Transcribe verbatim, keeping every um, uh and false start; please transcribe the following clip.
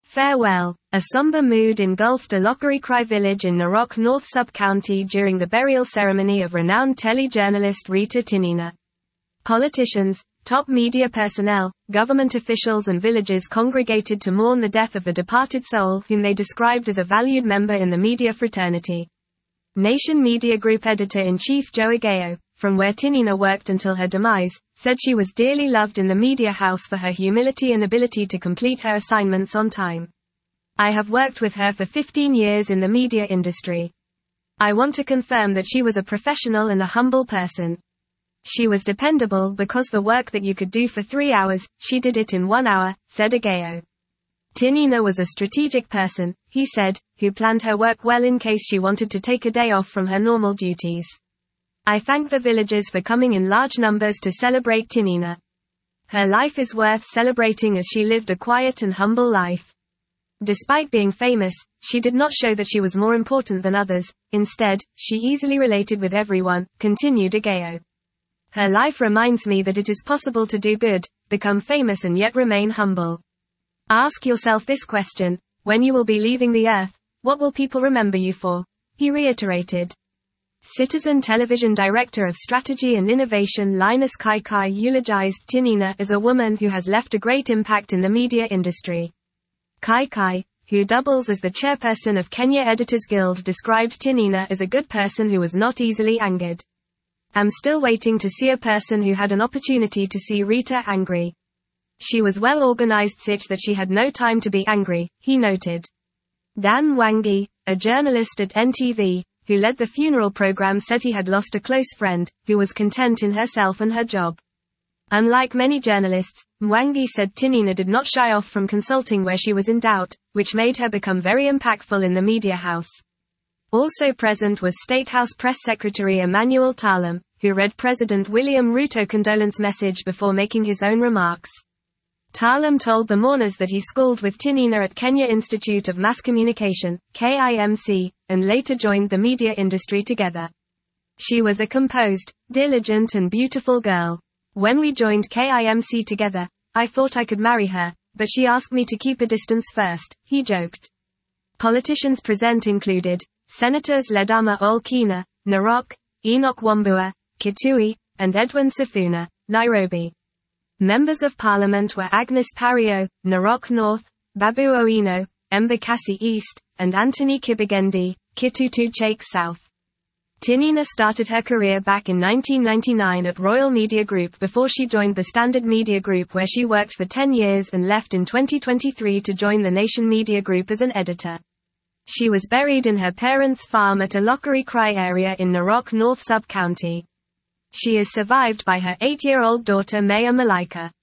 Farewell. A somber mood engulfed Alokari Krai village in Narok North Sub-County during the burial ceremony of renowned telejournalist Rita Tinina. Politicians, top media personnel, government officials and villagers congregated to mourn the death of the departed soul whom they described as a valued member in the media fraternity. Nation Media Group Editor-in-Chief Joe Agayo, from where Tinina worked until her demise, said she was dearly loved in the media house for her humility and ability to complete her assignments on time. I have worked with her for fifteen years in the media industry. I want to confirm that she was a professional and a humble person. She was dependable because the work that you could do for three hours, she did it in one hour, said Agayo. Tinina was a strategic person, he said, who planned her work well in case she wanted to take a day off from her normal duties. I thank the villagers for coming in large numbers to celebrate Tinina. Her life is worth celebrating as she lived a quiet and humble life. Despite being famous, she did not show that she was more important than others. Instead, she easily related with everyone, continued Agayo. Her life reminds me that it is possible to do good, become famous and yet remain humble. Ask yourself this question: when you will be leaving the earth, what will people remember you for? He reiterated. Citizen Television Director of Strategy and Innovation Linus Kai Kai eulogized Tinina as a woman who has left a great impact in the media industry. Kai Kai, who doubles as the chairperson of Kenya Editors Guild, described Tinina as a good person who was not easily angered. I'm still waiting to see a person who had an opportunity to see Rita angry. She was well organized such that she had no time to be angry, he noted. Dan Mwangi, a journalist at N T V, who led the funeral program, said he had lost a close friend, who was content in herself and her job. Unlike many journalists, Mwangi said Tinina did not shy off from consulting where she was in doubt, which made her become very impactful in the media house. Also present was State House Press Secretary Emmanuel Talam, who read President William Ruto's condolence message before making his own remarks. Talam told the mourners that he schooled with Tinina at Kenya Institute of Mass Communication, K I M C, and later joined the media industry together. She was a composed, diligent and beautiful girl. When we joined K I M C together, I thought I could marry her, but she asked me to keep a distance first, he joked. Politicians present included Senators Ledama Ol Kina, Narok, Enoch Wambua, Kitui, and Edwin Sifuna, Nairobi. Members of Parliament were Agnes Pario, Narok North, Babu Owino, Embakasi East, and Anthony Kibigendi, Kitutu Chake South. Tinina started her career back in nineteen ninety-nine at Royal Media Group before she joined the Standard Media Group, where she worked for ten years and left in twenty twenty-three to join the Nation Media Group as an editor. She was buried in her parents' farm at Alokari Krai area in Narok North Sub-County. She is survived by her eight-year-old daughter Maya Malaika.